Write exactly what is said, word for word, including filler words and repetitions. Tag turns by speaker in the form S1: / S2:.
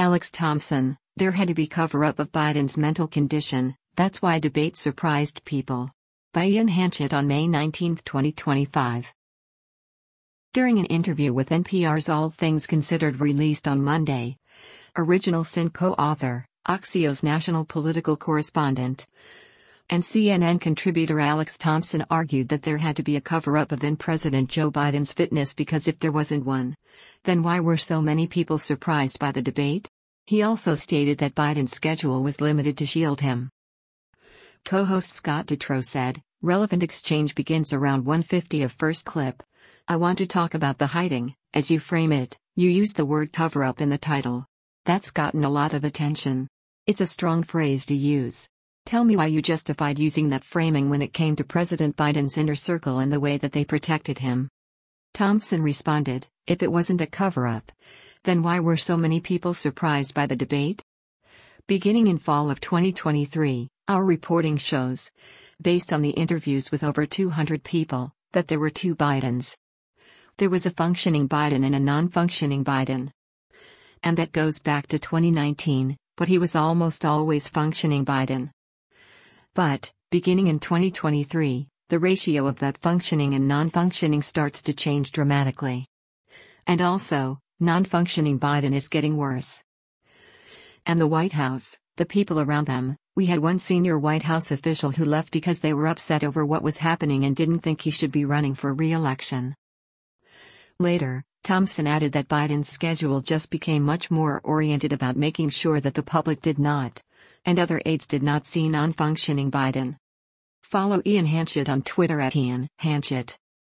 S1: Alex Thompson, there had to be cover-up of Biden's mental condition, that's why debate surprised people. By Ian Hanchett on May nineteenth, twenty twenty-five. During an interview with N P R's All Things Considered released on Monday, Original Sin co-author, Axios national political correspondent, and C N N contributor Alex Thompson argued that there had to be a cover-up of then-President Joe Biden's fitness because if there wasn't one, then why were so many people surprised by the debate? He also stated that Biden's schedule was limited to shield him. Co-host Scott Detrow said, "Relevant exchange begins around one fifty of first clip. I want to talk about the hiding, as you frame it, you used the word cover-up in the title. That's gotten a lot of attention. It's a strong phrase to use. Tell me why you justified using that framing when it came to President Biden's inner circle and the way that they protected him." Thompson responded, "If it wasn't a cover-up, then why were so many people surprised by the debate? Beginning in fall of twenty twenty-three, our reporting shows, based on the interviews with over two hundred people, that there were two Bidens. There was a functioning Biden and a non-functioning Biden. And that goes back to twenty nineteen, but he was almost always functioning Biden. But, beginning in twenty twenty-three, the ratio of that functioning and non-functioning starts to change dramatically. And also, non-functioning Biden is getting worse. And the White House, the people around them, we had one senior White House official who left because they were upset over what was happening and didn't think he should be running for re-election." Later, Thompson added that Biden's schedule just became much more oriented about making sure that the public did not, and other aides did not see non-functioning Biden. Follow Ian Hanchett on Twitter at Ian Hanchett.